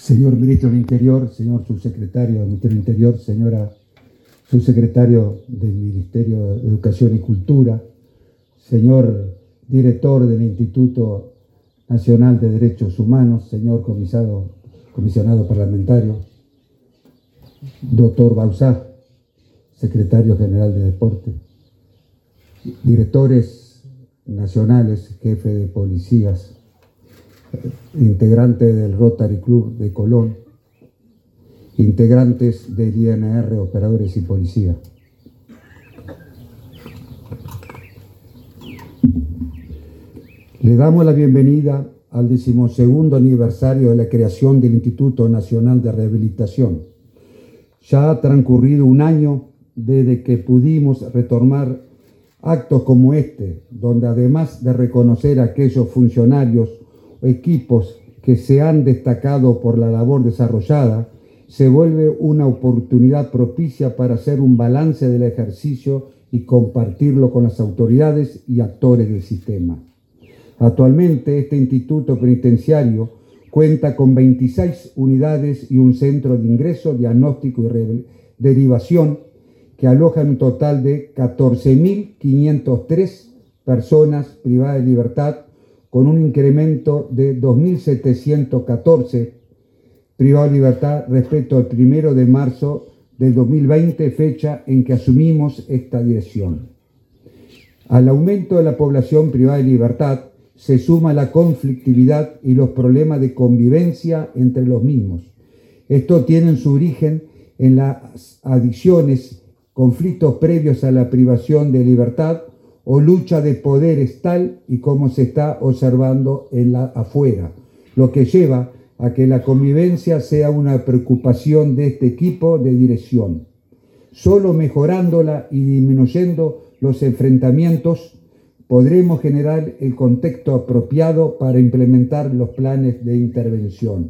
Señor Ministro del Interior, señor Subsecretario del Ministerio del Interior, señora Subsecretario del Ministerio de Educación y Cultura, señor Director del Instituto Nacional de Derechos Humanos, señor comisionado parlamentario, doctor Bauzá, Secretario General de Deporte, directores nacionales, jefe de policías, integrante del Rotary Club de Colón, integrantes del INR, operadores y policía. Le damos la bienvenida al 12º aniversario de la creación del Instituto Nacional de Rehabilitación. Ya ha transcurrido un año desde que pudimos retomar actos como este, donde además de reconocer a aquellos funcionarios o equipos que se han destacado por la labor desarrollada, se vuelve una oportunidad propicia para hacer un balance del ejercicio y compartirlo con las autoridades y actores del sistema. Actualmente este instituto penitenciario cuenta con 26 unidades y un centro de ingreso, diagnóstico y derivación que alojan un total de 14.503 personas privadas de libertad, con un incremento de 2.714 privados de libertad respecto al 1 de marzo del 2020, fecha en que asumimos esta dirección. Al aumento de la población privada de libertad se suma la conflictividad y los problemas de convivencia entre los mismos. Esto tiene su origen en las adicciones, conflictos previos a la privación de libertad o lucha de poderes tal y como se está observando afuera, lo que lleva a que la convivencia sea una preocupación de este equipo de dirección. Solo mejorándola y disminuyendo los enfrentamientos podremos generar el contexto apropiado para implementar los planes de intervención.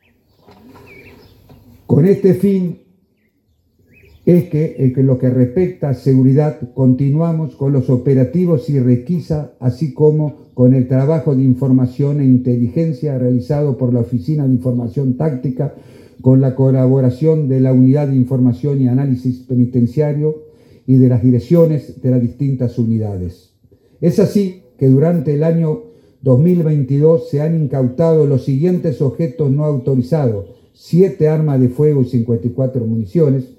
Con este fin es que en lo que respecta a seguridad continuamos con los operativos y requisa, así como con el trabajo de información e inteligencia realizado por la Oficina de Información Táctica con la colaboración de la Unidad de Información y Análisis Penitenciario y de las direcciones de las distintas unidades. Es así que durante el año 2022 se han incautado los siguientes objetos no autorizados: 7 armas de fuego y 54 municiones,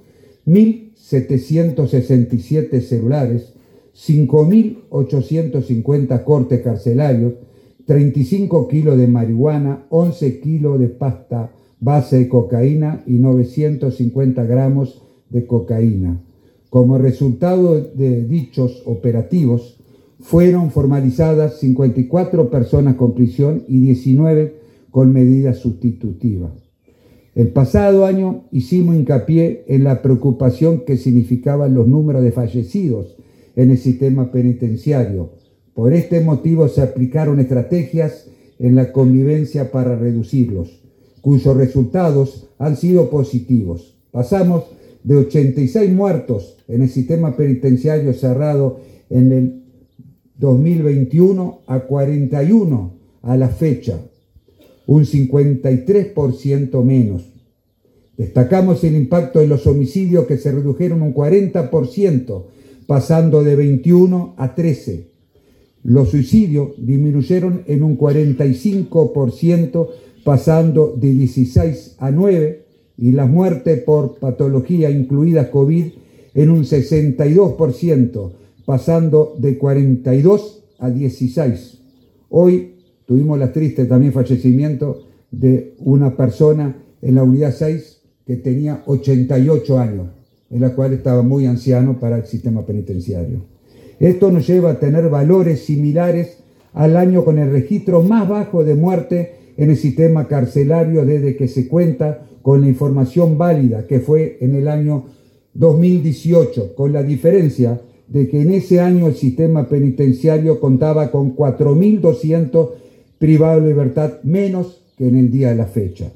1.767 celulares, 5.850 cortes carcelarios, 35 kilos de marihuana, 11 kilos de pasta base de cocaína y 950 gramos de cocaína. Como resultado de dichos operativos, fueron formalizadas 54 personas con prisión y 19 con medidas sustitutivas. El pasado año hicimos hincapié en la preocupación que significaban los números de fallecidos en el sistema penitenciario. Por este motivo se aplicaron estrategias en la convivencia para reducirlos, cuyos resultados han sido positivos. Pasamos de 86 muertos en el sistema penitenciario cerrado en el 2021 a 41 a la fecha, un 53% menos. Destacamos el impacto de los homicidios, que se redujeron un 40%, pasando de 21 a 13. Los suicidios disminuyeron en un 45%, pasando de 16 a 9, y las muertes por patología, incluidas COVID, en un 62%, pasando de 42 a 16. Hoy tuvimos la triste también fallecimiento de una persona en la unidad 6 que tenía 88 años, en la cual estaba muy anciano para el sistema penitenciario. Esto nos lleva a tener valores similares al año con el registro más bajo de muerte en el sistema carcelario desde que se cuenta con la información válida, que fue en el año 2018, con la diferencia de que en ese año el sistema penitenciario contaba con 4.200 privados de libertad menos que en el día de la fecha.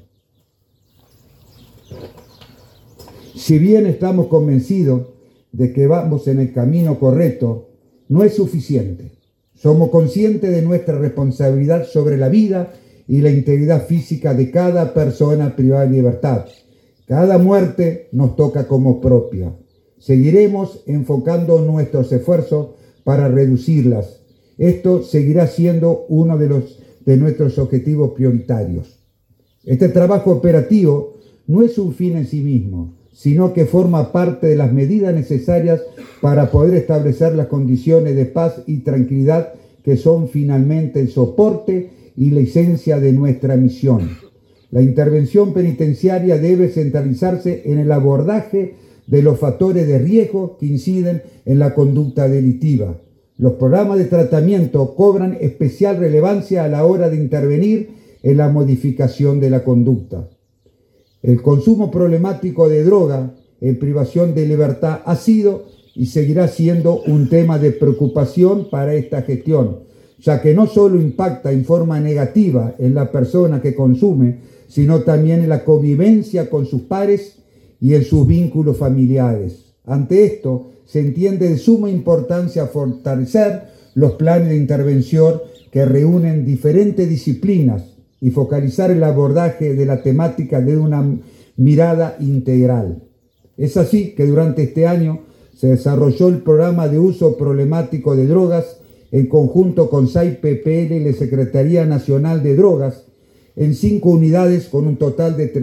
Si bien estamos convencidos de que vamos en el camino correcto, no es suficiente. Somos conscientes de nuestra responsabilidad sobre la vida y la integridad física de cada persona privada de libertad. Cada muerte nos toca como propia. Seguiremos enfocando nuestros esfuerzos para reducirlas. Esto seguirá siendo uno de nuestros objetivos prioritarios. Este trabajo operativo no es un fin en sí mismo, sino que forma parte de las medidas necesarias para poder establecer las condiciones de paz y tranquilidad que son finalmente el soporte y la esencia de nuestra misión. La intervención penitenciaria debe centralizarse en el abordaje de los factores de riesgo que inciden en la conducta delictiva. Los programas de tratamiento cobran especial relevancia a la hora de intervenir en la modificación de la conducta. El consumo problemático de droga en privación de libertad ha sido y seguirá siendo un tema de preocupación para esta gestión, ya que no solo impacta en forma negativa en la persona que consume, sino también en la convivencia con sus pares y en sus vínculos familiares. Ante esto, se entiende de suma importancia fortalecer los planes de intervención que reúnen diferentes disciplinas y focalizar el abordaje de la temática de una mirada integral. Es así que durante este año se desarrolló el programa de uso problemático de drogas en conjunto con SAI-PPL y la Secretaría Nacional de Drogas en 5 unidades con un total de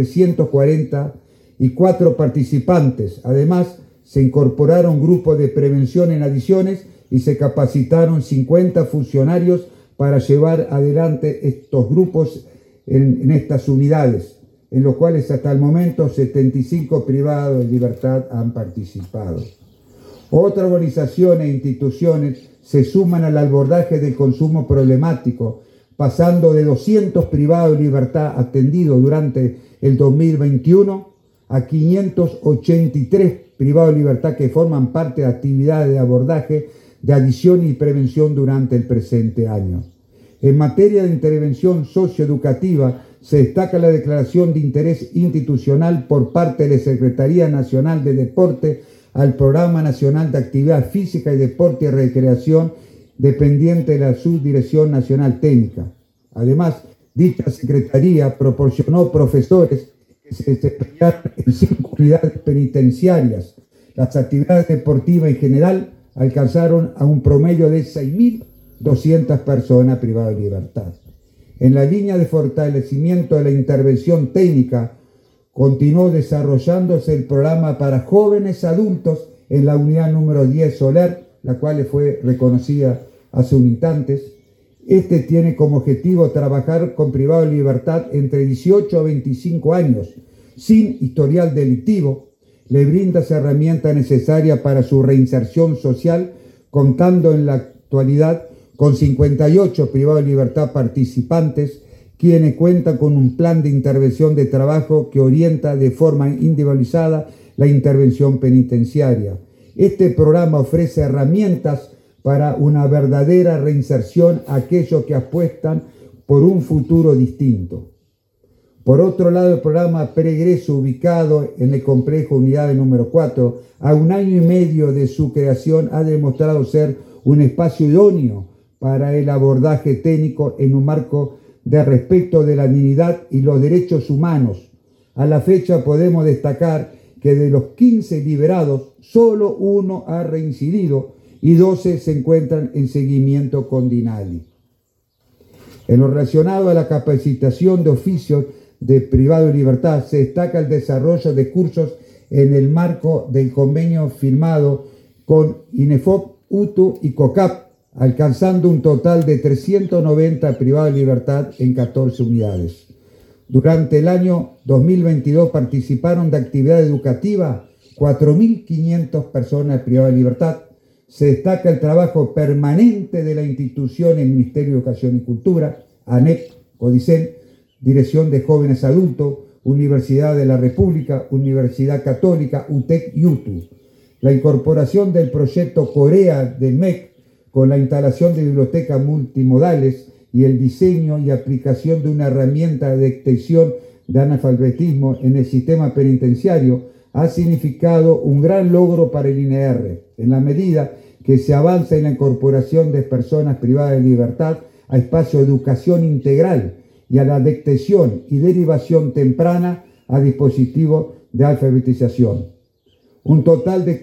344 participantes. Además, se incorporaron grupos de prevención en adicciones y se capacitaron 50 funcionarios para llevar adelante estos grupos en estas unidades, en los cuales hasta el momento 75 privados de libertad han participado. Otras organizaciones e instituciones se suman al abordaje del consumo problemático, pasando de 200 privados de libertad atendidos durante el 2021 a 583 privados de libertad que forman parte de actividades de abordaje de adicción y prevención durante el presente año. En materia de intervención socioeducativa, se destaca la declaración de interés institucional por parte de la Secretaría Nacional de Deporte al Programa Nacional de Actividad Física y Deporte y Recreación, dependiente de la Subdirección Nacional Técnica. Además, dicha Secretaría proporcionó profesores que se desempeñaron en 5 unidades penitenciarias. Las actividades deportivas en general alcanzaron a un promedio de 6.200 personas privadas de libertad. En la línea de fortalecimiento de la intervención técnica, continuó desarrollándose el programa para jóvenes adultos en la unidad número 10 Soler, la cual fue reconocida hace un instante. Este tiene como objetivo trabajar con privados de libertad entre 18 a 25 años, sin historial delictivo. Le brinda las herramientas necesarias para su reinserción social, contando en la actualidad con 58 privados de libertad participantes, quienes cuentan con un plan de intervención de trabajo que orienta de forma individualizada la intervención penitenciaria. Este programa ofrece herramientas para una verdadera reinserción a aquellos que apuestan por un futuro distinto. Por otro lado, el programa Pregreso, ubicado en el complejo unidad número 4, a 1 año y medio de su creación, ha demostrado ser un espacio idóneo para el abordaje técnico en un marco de respeto de la dignidad y los derechos humanos. A la fecha podemos destacar que de los 15 liberados, solo 1 ha reincidido y 12 se encuentran en seguimiento con DINALI. En lo relacionado a la capacitación de oficios de privado de libertad, se destaca el desarrollo de cursos en el marco del convenio firmado con INEFOP, UTU y COCAP, alcanzando un total de 390 privados de libertad en 14 unidades. Durante el año 2022 participaron de actividad educativa 4.500 personas privadas de libertad. Se destaca el trabajo permanente de la institución, el Ministerio de Educación y Cultura, ANEP, CODICEN, Dirección de Jóvenes Adultos, Universidad de la República, Universidad Católica, UTEC y UTU. La incorporación del proyecto Corea del MEC con la instalación de bibliotecas multimodales y el diseño y aplicación de una herramienta de detección de analfabetismo en el sistema penitenciario ha significado un gran logro para el INR, en la medida que se avanza en la incorporación de personas privadas de libertad a espacios de educación integral y a la detección y derivación temprana a dispositivos de alfabetización. Un total de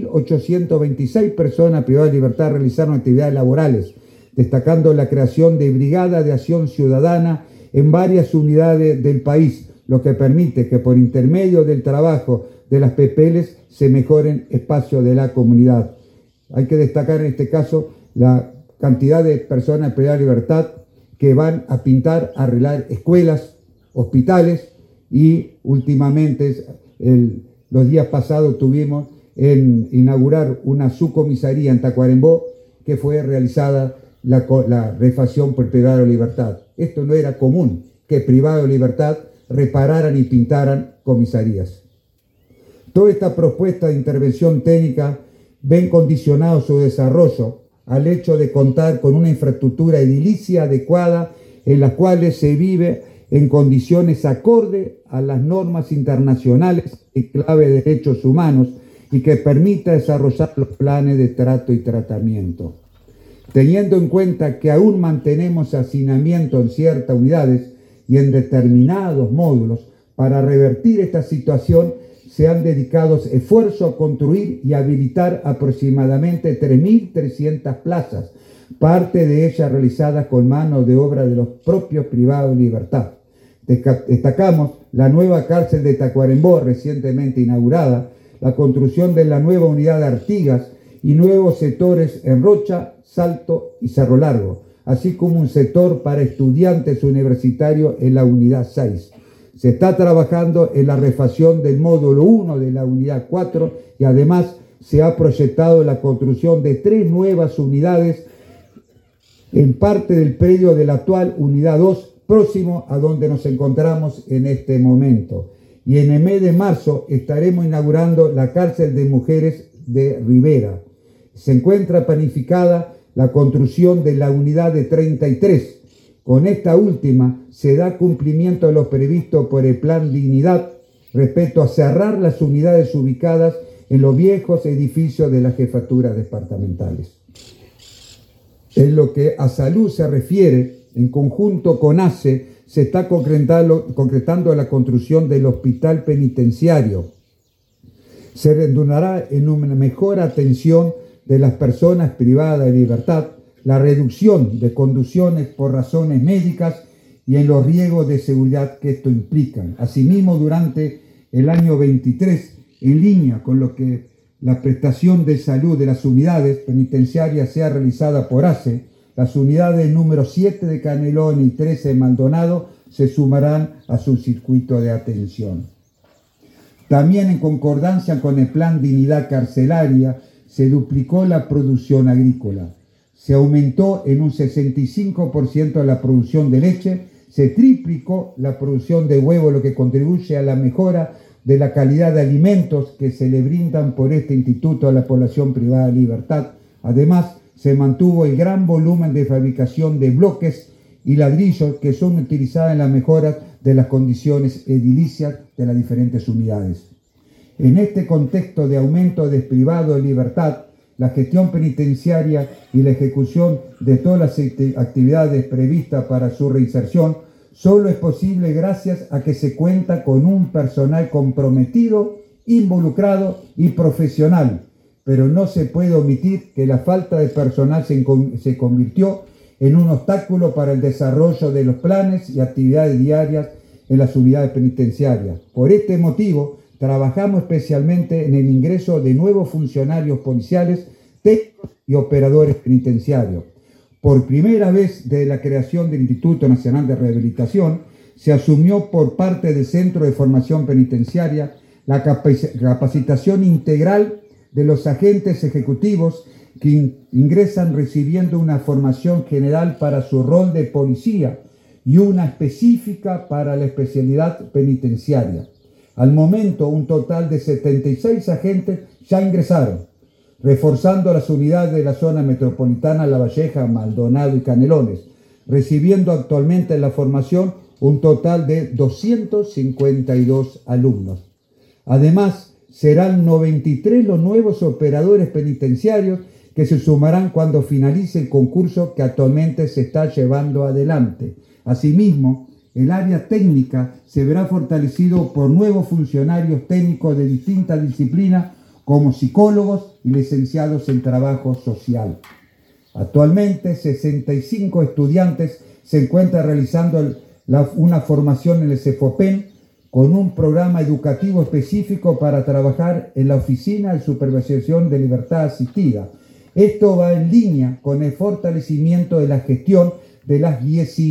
4.826 personas privadas de libertad realizaron actividades laborales, destacando la creación de brigadas de acción ciudadana en varias unidades del país, lo que permite que por intermedio del trabajo de las PPLs se mejoren espacios de la comunidad. Hay que destacar en este caso la cantidad de personas privadas de libertad que van a pintar, a arreglar escuelas, hospitales y últimamente los días pasados tuvimos en inaugurar una subcomisaría en Tacuarembó que fue realizada la refacción por privado de libertad. Esto no era común, que privados de libertad repararan y pintaran comisarías. Toda esta propuesta de intervención técnica ven condicionado su desarrollo al hecho de contar con una infraestructura edilicia adecuada en las cuales se vive en condiciones acorde a las normas internacionales en clave de derechos humanos y que permita desarrollar los planes de trato y tratamiento. Teniendo en cuenta que aún mantenemos hacinamiento en ciertas unidades y en determinados módulos, para revertir esta situación se han dedicado esfuerzos a construir y habilitar aproximadamente 3.300 plazas, parte de ellas realizadas con mano de obra de los propios privados de libertad. Destacamos la nueva cárcel de Tacuarembó, recientemente inaugurada, la construcción de la nueva unidad de Artigas y nuevos sectores en Rocha, Salto y Cerro Largo, así como un sector para estudiantes universitarios en la unidad 6. Se está trabajando en la refacción del módulo 1 de la unidad 4 y además se ha proyectado la construcción de 3 nuevas unidades en parte del predio de la actual unidad 2, próximo a donde nos encontramos en este momento. Y en el mes de marzo estaremos inaugurando la cárcel de mujeres de Rivera. Se encuentra planificada la construcción de la unidad de 33. Con esta última se da cumplimiento a lo previsto por el Plan Dignidad respecto a cerrar las unidades ubicadas en los viejos edificios de las jefaturas departamentales. En lo que a salud se refiere, en conjunto con ACE, se está concretando la construcción del hospital penitenciario. Se redundará en una mejor atención de las personas privadas de libertad, la reducción de conducciones por razones médicas y en los riesgos de seguridad que esto implica. Asimismo, durante el año 23, en línea con lo que la prestación de salud de las unidades penitenciarias sea realizada por ACE, las unidades número 7 de Canelón y 13 de Maldonado se sumarán a su circuito de atención. También en concordancia con el Plan Dignidad Carcelaria, se duplicó la producción agrícola. Se aumentó en un 65% la producción de leche, se triplicó la producción de huevo, lo que contribuye a la mejora de la calidad de alimentos que se le brindan por este instituto a la población privada de libertad. Además, se mantuvo el gran volumen de fabricación de bloques y ladrillos que son utilizados en la mejora de las condiciones edilicias de las diferentes unidades. En este contexto de aumento de privados de libertad, la gestión penitenciaria y la ejecución de todas las actividades previstas para su reinserción solo es posible gracias a que se cuenta con un personal comprometido, involucrado y profesional. Pero no se puede omitir que la falta de personal se convirtió en un obstáculo para el desarrollo de los planes y actividades diarias en las unidades penitenciarias. Por este motivo, trabajamos especialmente en el ingreso de nuevos funcionarios policiales, técnicos y operadores penitenciarios. Por primera vez desde la creación del Instituto Nacional de Rehabilitación, se asumió por parte del Centro de Formación Penitenciaria la capacitación integral de los agentes ejecutivos que ingresan recibiendo una formación general para su rol de policía y una específica para la especialidad penitenciaria. Al momento, un total de 76 agentes ya ingresaron, reforzando las unidades de la zona metropolitana La Valleja, Maldonado y Canelones, recibiendo actualmente en la formación un total de 252 alumnos. Además, serán 93 los nuevos operadores penitenciarios que se sumarán cuando finalice el concurso que actualmente se está llevando adelante. Asimismo, el área técnica se verá fortalecido por nuevos funcionarios técnicos de distintas disciplinas como psicólogos y licenciados en trabajo social. Actualmente, 65 estudiantes se encuentran realizando una formación en el CEFOPEN con un programa educativo específico para trabajar en la Oficina de Supervisión de Libertad Asistida. Esto va en línea con el fortalecimiento de la gestión de las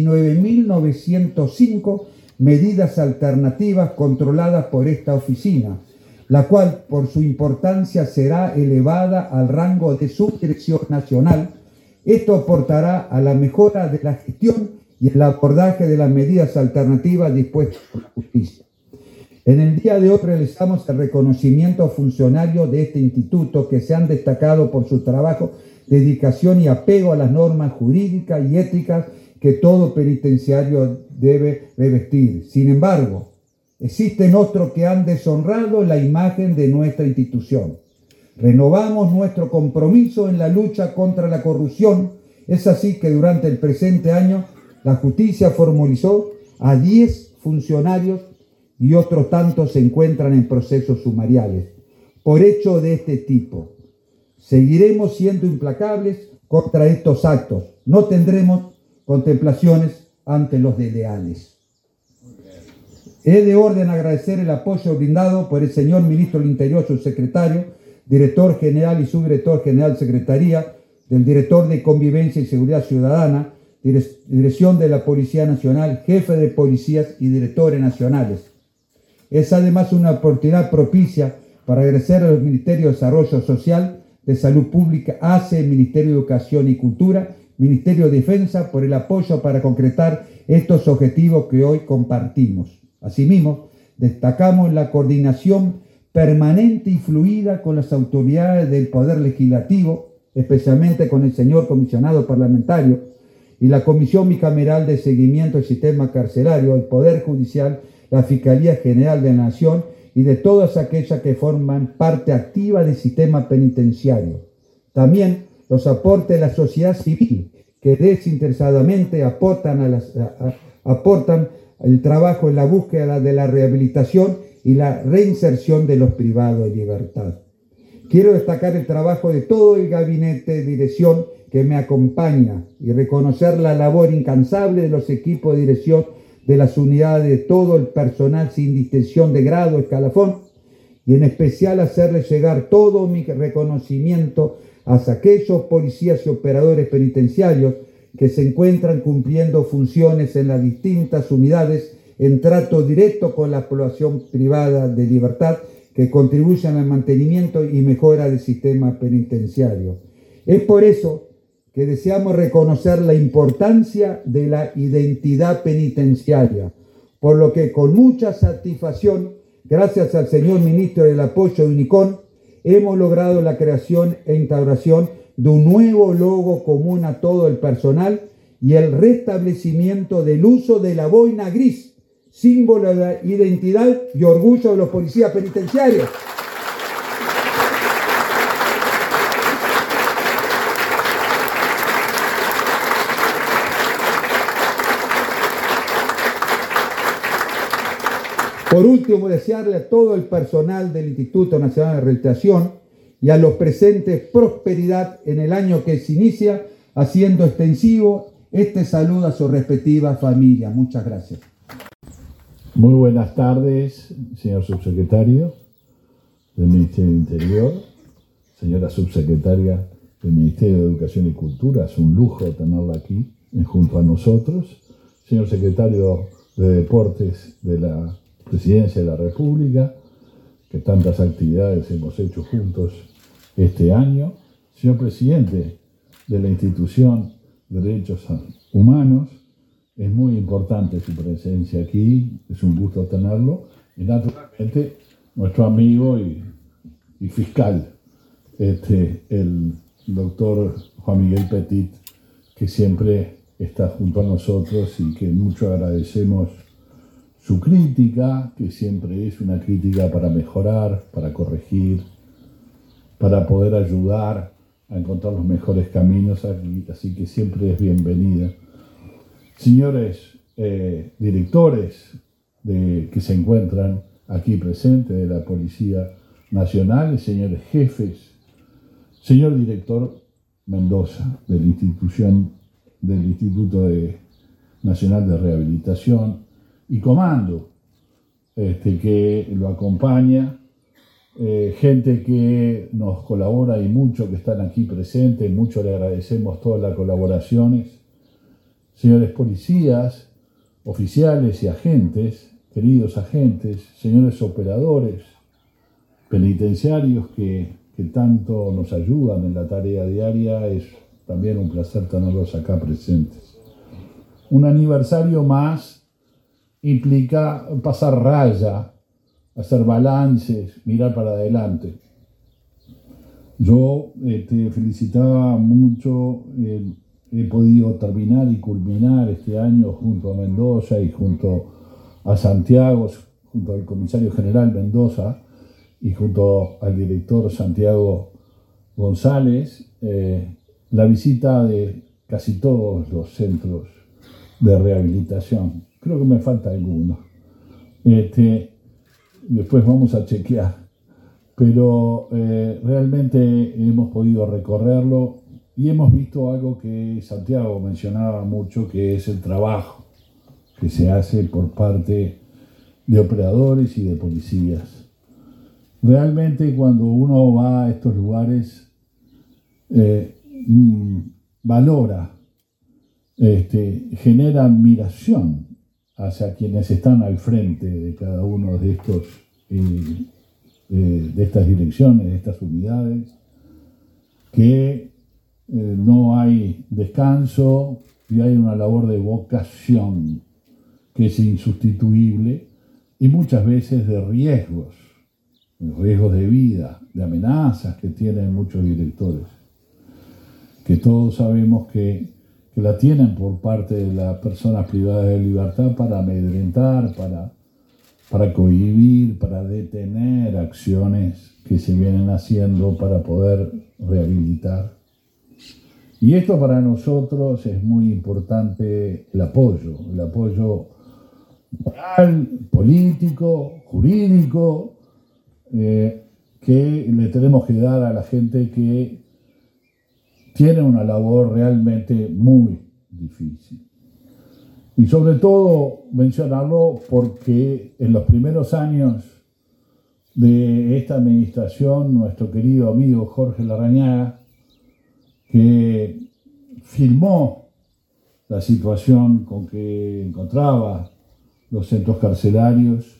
19.905 medidas alternativas controladas por esta oficina, la cual por su importancia será elevada al rango de subdirección nacional. Esto aportará a la mejora de la gestión y el abordaje de las medidas alternativas dispuestas por la justicia. En el día de hoy realizamos el reconocimiento a funcionarios de este instituto que se han destacado por su trabajo, dedicación y apego a las normas jurídicas y éticas que todo penitenciario debe revestir. Sin embargo, existen otros que han deshonrado la imagen de nuestra institución. Renovamos nuestro compromiso en la lucha contra la corrupción. Es así que durante el presente año la justicia formalizó a 10 funcionarios y otros tantos se encuentran en procesos sumariales por hechos de este tipo. Seguiremos siendo implacables contra estos actos. No tendremos contemplaciones ante los desleales. Es de orden agradecer el apoyo brindado por el señor Ministro del Interior, subsecretario, Director General y Subdirector General Secretaría, del Director de Convivencia y Seguridad Ciudadana, Dirección de la Policía Nacional, Jefe de Policías y Directores Nacionales. Es además una oportunidad propicia para agradecer a los Ministerios de Desarrollo Social, de Salud Pública, ACE, Ministerio de Educación y Cultura, Ministerio de Defensa, por el apoyo para concretar estos objetivos que hoy compartimos. Asimismo, destacamos la coordinación permanente y fluida con las autoridades del Poder Legislativo, especialmente con el señor comisionado parlamentario y la Comisión Bicameral de Seguimiento del Sistema Carcelario, el Poder Judicial, la Fiscalía General de la Nación y de todas aquellas que forman parte activa del sistema penitenciario. También los aportes de la sociedad civil, que desinteresadamente aportan el trabajo en la búsqueda de la rehabilitación y la reinserción de los privados de libertad. Quiero destacar el trabajo de todo el gabinete de dirección que me acompaña y reconocer la labor incansable de los equipos de dirección de las unidades, de todo el personal sin distinción de grado, escalafón, y en especial hacerles llegar todo mi reconocimiento a aquellos policías y operadores penitenciarios que se encuentran cumpliendo funciones en las distintas unidades en trato directo con la población privada de libertad, que contribuyen al mantenimiento y mejora del sistema penitenciario. Es por eso que deseamos reconocer la importancia de la identidad penitenciaria, por lo que con mucha satisfacción, gracias al señor ministro del apoyo de UNICON, hemos logrado la creación e instauración de un nuevo logo común a todo el personal y el restablecimiento del uso de la boina gris, símbolo de la identidad y orgullo de los policías penitenciarios. Por último, desearle a todo el personal del Instituto Nacional de Rehabilitación y a los presentes prosperidad en el año que se inicia, haciendo extensivo este saludo a su respectiva familia. Muchas gracias. Muy buenas tardes, señor subsecretario del Ministerio del Interior, señora subsecretaria del Ministerio de Educación y Cultura. Es un lujo tenerla aquí junto a nosotros. Señor secretario de Deportes de la Presidencia de la República, que tantas actividades hemos hecho juntos este año. Señor presidente de la Institución de Derechos Humanos, es muy importante su presencia aquí, es un gusto tenerlo. Y naturalmente nuestro amigo y fiscal, el doctor Juan Miguel Petit, que siempre está junto a nosotros y que mucho agradecemos su crítica, que siempre es una crítica para mejorar, para corregir, para poder ayudar a encontrar los mejores caminos aquí, así que siempre es bienvenida. Señores, directores que se encuentran aquí presentes de la Policía Nacional, señores jefes, señor director Mendoza del Instituto Nacional de Rehabilitación y comando que lo acompaña, gente que nos colabora y mucho que están aquí presentes, mucho le agradecemos todas las colaboraciones, señores policías, oficiales y agentes, queridos agentes, señores operadores penitenciarios que tanto nos ayudan en la tarea diaria, es también un placer tenerlos acá presentes. Un aniversario más implica pasar raya, hacer balances, mirar para adelante. Yo te felicitaba mucho, he podido terminar y culminar este año junto a Mendoza y junto a Santiago, junto al comisario general Mendoza y junto al director Santiago González, la visita de casi todos los centros de rehabilitación. Creo que me falta alguno. Después vamos a chequear. Pero realmente hemos podido recorrerlo y hemos visto algo que Santiago mencionaba mucho, que es el trabajo que se hace por parte de operadores y de policías. Realmente cuando uno va a estos lugares, valora, genera admiración hacia quienes están al frente de cada uno de estos, de estas direcciones, de estas unidades, que no hay descanso y hay una labor de vocación que es insustituible y muchas veces de riesgos de vida, de amenazas que tienen muchos directores, que todos sabemos que la tienen por parte de las personas privadas de libertad para amedrentar, para cohibir, para detener acciones que se vienen haciendo para poder rehabilitar. Y esto para nosotros es muy importante, el apoyo moral, político, jurídico, que le tenemos que dar a la gente que tiene una labor realmente muy difícil. Y sobre todo mencionarlo porque en los primeros años de esta administración, nuestro querido amigo Jorge Larrañaga, que filmó la situación con que encontraba los centros carcelarios,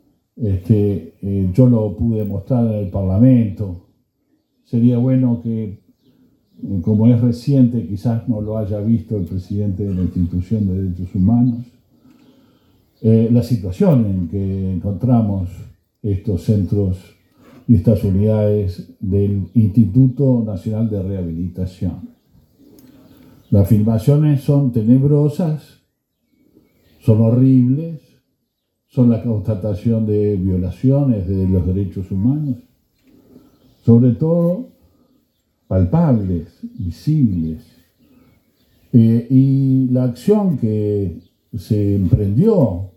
yo lo pude mostrar en el Parlamento. Sería bueno que, como es reciente, quizás no lo haya visto el presidente de la Institución de Derechos Humanos, la situación en que encontramos estos centros y estas unidades del Instituto Nacional de Rehabilitación. Las filmaciones son tenebrosas, son horribles, son la constatación de violaciones de los derechos humanos, sobre todo palpables, visibles. Y la acción que se emprendió,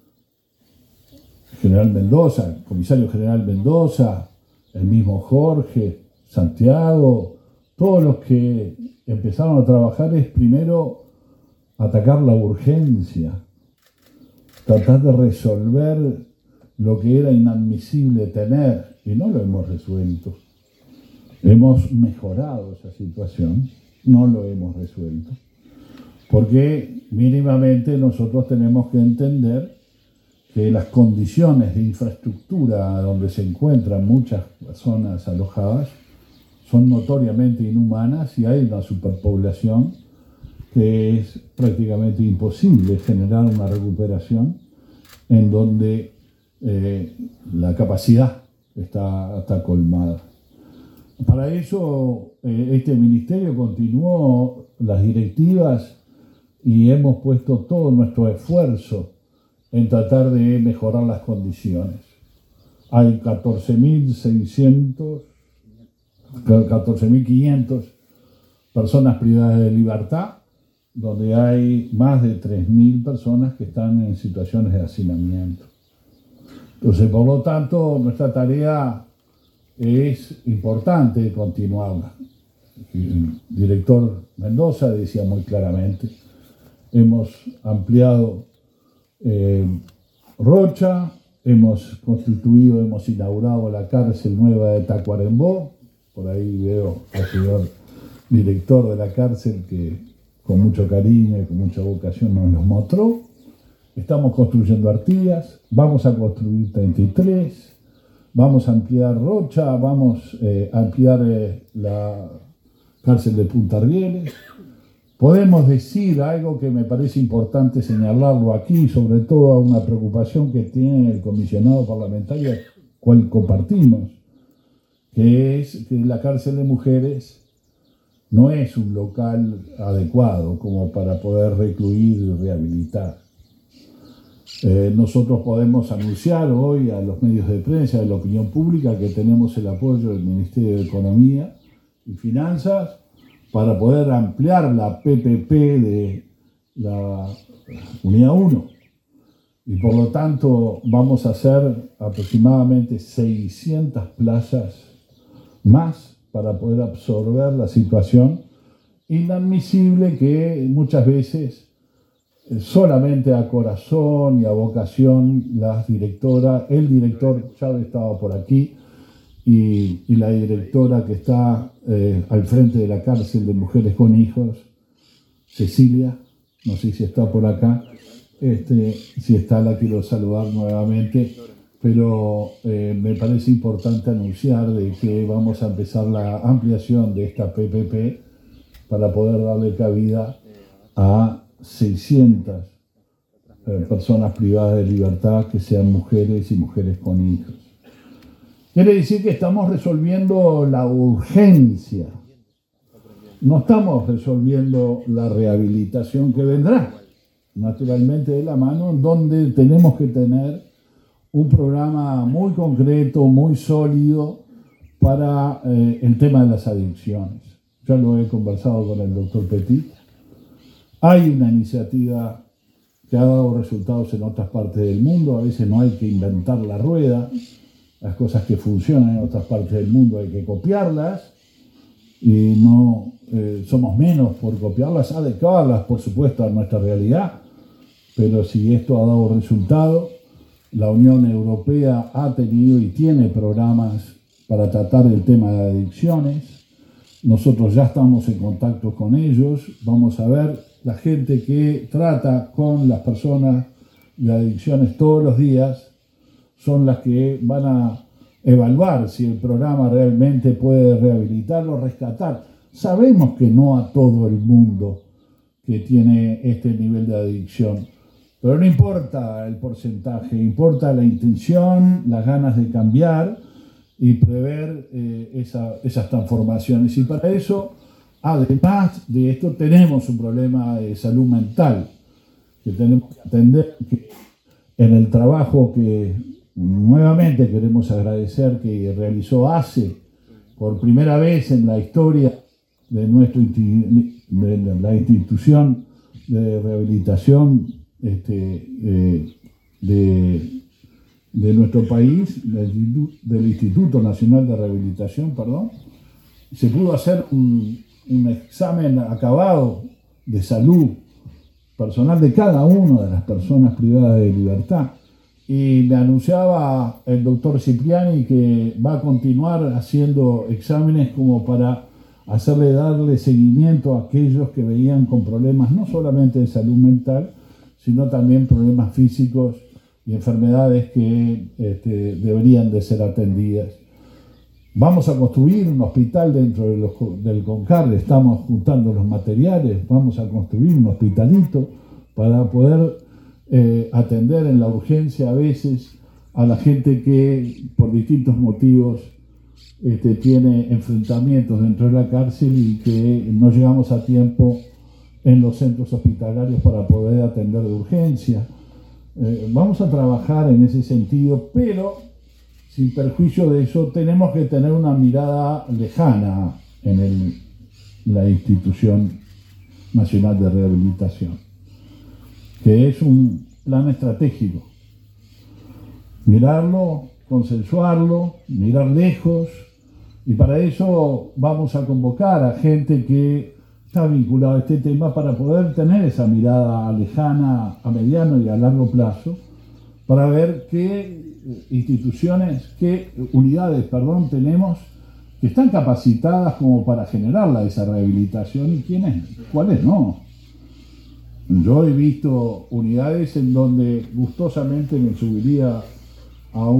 General Mendoza, Comisario General Mendoza, el mismo Jorge, Santiago, todos los que empezaron a trabajar es primero atacar la urgencia, tratar de resolver lo que era inadmisible tener, y no lo hemos resuelto. Hemos mejorado esa situación, no lo hemos resuelto, porque mínimamente nosotros tenemos que entender que las condiciones de infraestructura donde se encuentran muchas personas alojadas son notoriamente inhumanas y hay una superpoblación que es prácticamente imposible generar una recuperación en donde la capacidad está colmada. Para eso este ministerio continuó las directivas y hemos puesto todo nuestro esfuerzo en tratar de mejorar las condiciones. Hay 14.500 personas privadas de libertad donde hay más de 3.000 personas que están en situaciones de hacinamiento. Entonces, por lo tanto, nuestra tarea es importante continuarla. El director Mendoza decía muy claramente, hemos ampliado Rocha, hemos inaugurado la cárcel nueva de Tacuarembó. Por ahí veo al señor director de la cárcel que con mucho cariño y con mucha vocación nos los mostró. Estamos construyendo Artigas, vamos a construir 33, vamos a ampliar Rocha, vamos a ampliar la cárcel de Punta Rieles. Podemos decir algo que me parece importante señalarlo aquí, sobre todo a una preocupación que tiene el comisionado parlamentario, cual compartimos, que es que la cárcel de mujeres no es un local adecuado como para poder recluir y rehabilitar. Nosotros podemos anunciar hoy a los medios de prensa, a la opinión pública, que tenemos el apoyo del Ministerio de Economía y Finanzas para poder ampliar la PPP de la Unidad 1. Y por lo tanto vamos a hacer aproximadamente 600 plazas más para poder absorber la situación inadmisible que muchas veces solamente a corazón y a vocación el director Chávez estaba por aquí y la directora que está al frente de la cárcel de mujeres con hijos, Cecilia, no sé si está por acá, si está la quiero saludar nuevamente, pero me parece importante anunciar de que vamos a empezar la ampliación de esta PPP para poder darle cabida a 600 personas privadas de libertad que sean mujeres y mujeres con hijos. Quiere decir que estamos resolviendo la urgencia, no estamos resolviendo la rehabilitación que vendrá, naturalmente de la mano, donde tenemos que tener un programa muy concreto, muy sólido para el tema de las adicciones. Ya lo he conversado con el doctor Petit. Hay una iniciativa que ha dado resultados en otras partes del mundo. A veces no hay que inventar la rueda. Las cosas que funcionan en otras partes del mundo hay que copiarlas. Y no somos menos por copiarlas, adecuarlas, por supuesto, a nuestra realidad. Pero si esto ha dado resultado, la Unión Europea ha tenido y tiene programas para tratar el tema de adicciones. Nosotros ya estamos en contacto con ellos. Vamos a ver, la gente que trata con las personas de adicciones todos los días son las que van a evaluar si el programa realmente puede rehabilitarlo, rescatar. Sabemos que no a todo el mundo que tiene este nivel de adicción, pero no importa el porcentaje, importa la intención, las ganas de cambiar y prever esas transformaciones. Y para eso, además de esto, tenemos un problema de salud mental, que tenemos que atender, que en el trabajo que nuevamente queremos agradecer que realizó ACE por primera vez en la historia de la institución de rehabilitación de nuestro país, del Instituto Nacional de Rehabilitación, se pudo hacer un examen acabado de salud personal de cada una de las personas privadas de libertad. Y me anunciaba el doctor Cipriani que va a continuar haciendo exámenes como para darle seguimiento a aquellos que venían con problemas no solamente de salud mental, sino también problemas físicos y enfermedades que deberían de ser atendidas. Vamos a construir un hospital dentro del CONCAR, estamos juntando los materiales, vamos a construir un hospitalito para poder atender en la urgencia a veces a la gente que por distintos motivos tiene enfrentamientos dentro de la cárcel y que no llegamos a tiempo en los centros hospitalarios para poder atender de urgencia. Vamos a trabajar en ese sentido, pero sin perjuicio de eso tenemos que tener una mirada lejana en la institución Nacional de Rehabilitación, que es un plan estratégico. Mirarlo, consensuarlo, mirar lejos, y para eso vamos a convocar a gente que está vinculada a este tema para poder tener esa mirada lejana, a mediano y a largo plazo, para ver qué instituciones, qué unidades, tenemos que están capacitadas como para generar esa rehabilitación y cuáles no. Yo he visto unidades en donde gustosamente me subiría a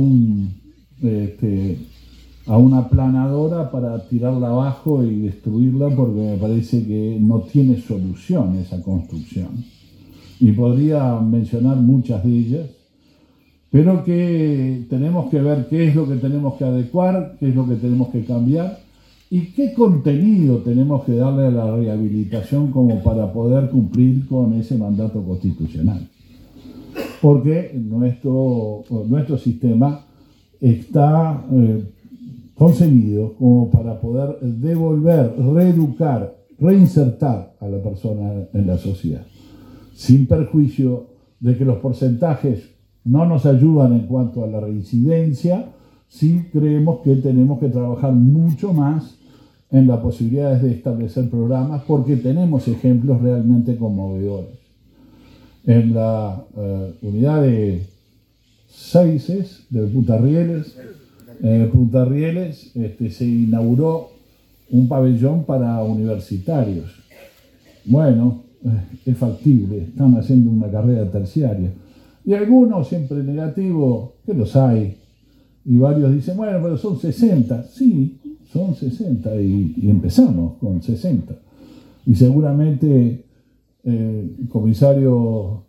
una planadora para tirarla abajo y destruirla, porque me parece que no tiene solución esa construcción. Y podría mencionar muchas de ellas, pero que tenemos que ver qué es lo que tenemos que adecuar, qué es lo que tenemos que cambiar y qué contenido tenemos que darle a la rehabilitación como para poder cumplir con ese mandato constitucional. Porque nuestro sistema está concebido como para poder devolver, reeducar, reinsertar a la persona en la sociedad, sin perjuicio de que los porcentajes no nos ayudan en cuanto a la reincidencia. Sí creemos que tenemos que trabajar mucho más en las posibilidades de establecer programas, porque tenemos ejemplos realmente conmovedores. En la unidad de Seises, de Punta Rieles, se inauguró un pabellón para universitarios. Bueno, es factible, están haciendo una carrera terciaria. Y algunos, siempre negativos, que los hay, y varios dicen, bueno, pero son 60. Sí, son 60 y empezamos con 60. Y seguramente el comisario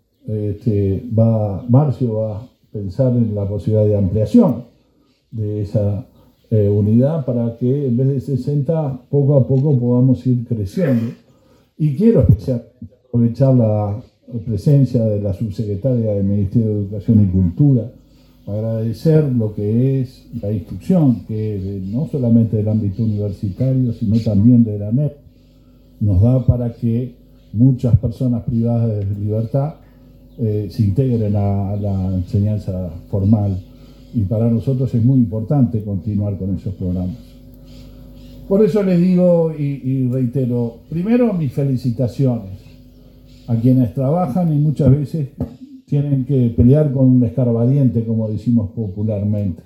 Marcio va a pensar en la posibilidad de ampliación de esa unidad para que en vez de 60 poco a poco podamos ir creciendo. Y quiero aprovechar la presencia de la subsecretaria del Ministerio de Educación y Cultura, agradecer lo que es la instrucción, que no solamente del ámbito universitario, sino también de la ANEP, nos da para que muchas personas privadas de libertad se integren a la enseñanza formal, y para nosotros es muy importante continuar con esos programas. Por eso les digo y reitero, primero mis felicitaciones a quienes trabajan y muchas veces tienen que pelear con un escarbadiente, como decimos popularmente,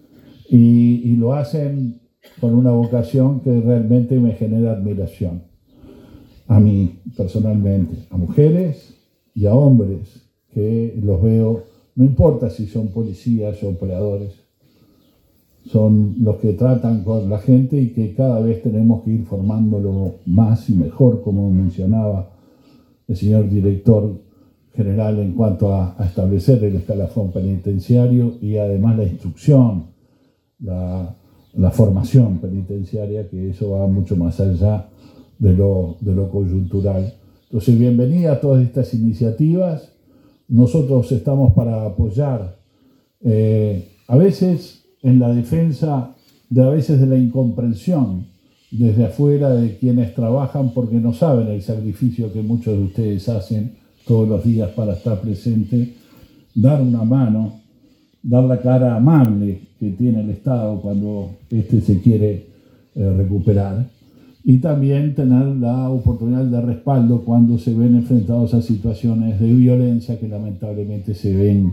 y lo hacen con una vocación que realmente me genera admiración. A mí personalmente, a mujeres y a hombres que los veo, no importa si son policías o operadores, son los que tratan con la gente y que cada vez tenemos que ir formándolo más y mejor, como mencionaba el señor director general, en cuanto a establecer el escalafón penitenciario y además la instrucción, la formación penitenciaria, que eso va mucho más allá de lo coyuntural. Entonces, bienvenida a todas estas iniciativas. Nosotros estamos para apoyar, a veces en la defensa de la incomprensión desde afuera de quienes trabajan, porque no saben el sacrificio que muchos de ustedes hacen todos los días para estar presente, dar una mano, dar la cara amable que tiene el Estado cuando se quiere recuperar, y también tener la oportunidad de respaldo cuando se ven enfrentados a situaciones de violencia que lamentablemente se ven,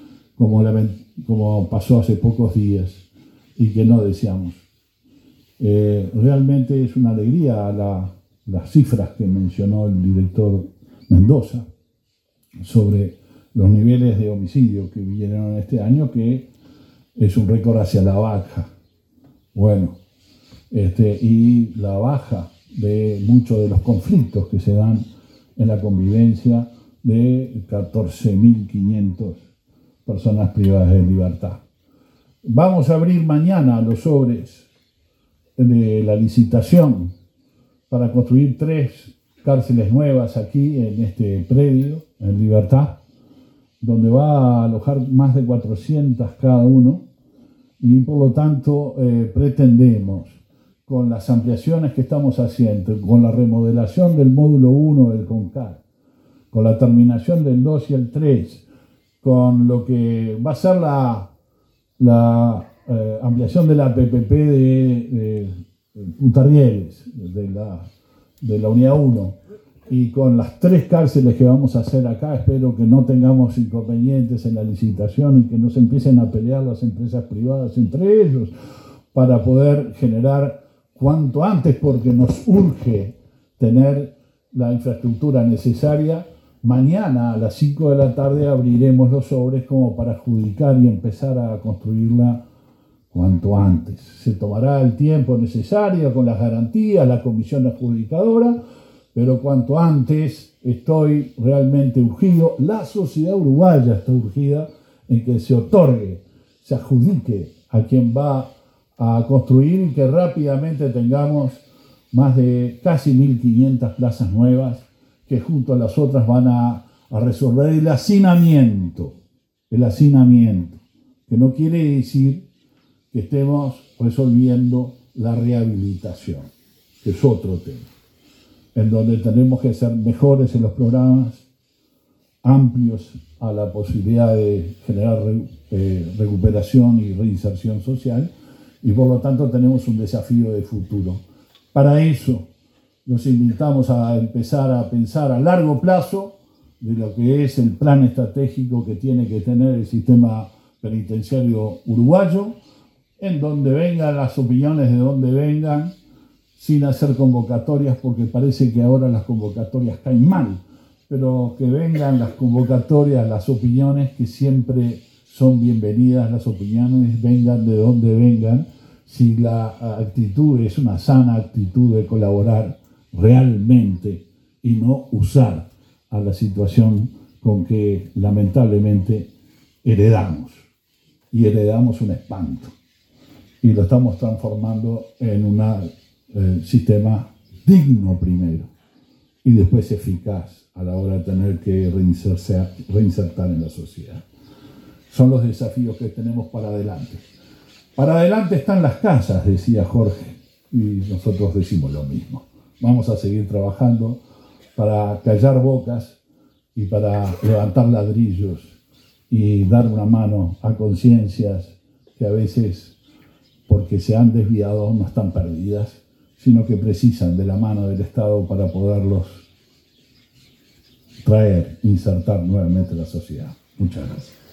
como pasó hace pocos días y que no deseamos. Realmente es una alegría las cifras que mencionó el director Mendoza sobre los niveles de homicidio que vinieron este año, que es un récord hacia la baja. Bueno, y la baja de muchos de los conflictos que se dan en la convivencia de 14.500 personas privadas de libertad. Vamos a abrir mañana los sobres de la licitación para construir 3 cárceles nuevas aquí en este predio, en Libertad, donde va a alojar más de 400 cada uno, y por lo tanto pretendemos con las ampliaciones que estamos haciendo, con la remodelación del módulo 1 del CONCAR, con la terminación del 2 y el 3, con lo que va a ser la ampliación de la PPP de Punta Rieles, de la unidad 1, y con las 3 cárceles que vamos a hacer acá, espero que no tengamos inconvenientes en la licitación y que no se empiecen a pelear las empresas privadas entre ellos para poder generar cuanto antes, porque nos urge tener la infraestructura necesaria. Mañana a las 5 de la tarde abriremos los sobres como para adjudicar y empezar a construirla cuanto antes. Se tomará el tiempo necesario con las garantías, la comisión adjudicadora, pero cuanto antes estoy realmente urgido. La sociedad uruguaya está urgida en que se otorgue, se adjudique a quien va a construir y que rápidamente tengamos más de casi 1.500 plazas nuevas que junto a las otras van a resolver el hacinamiento, que no quiere decir que estemos resolviendo la rehabilitación, que es otro tema, en donde tenemos que ser mejores en los programas, amplios a la posibilidad de generar recuperación y reinserción social, y por lo tanto tenemos un desafío de futuro. Para eso los invitamos a empezar a pensar a largo plazo de lo que es el plan estratégico que tiene que tener el sistema penitenciario uruguayo, en donde vengan las opiniones de donde vengan, sin hacer convocatorias, porque parece que ahora las convocatorias caen mal, pero que vengan las convocatorias, las opiniones, que siempre son bienvenidas, las opiniones vengan de donde vengan, si la actitud es una sana actitud de colaborar realmente y no usar a la situación con que lamentablemente heredamos un espanto y lo estamos transformando en un sistema digno primero y después eficaz a la hora de tener que reinsertar en la sociedad. Son los desafíos que tenemos para adelante. Para adelante están las casas, decía Jorge, y nosotros decimos lo mismo. Vamos a seguir trabajando para callar bocas y para levantar ladrillos y dar una mano a conciencias que a veces, porque se han desviado, no están perdidas, sino que precisan de la mano del Estado para poderlos traer, insertar nuevamente en la sociedad. Muchas gracias.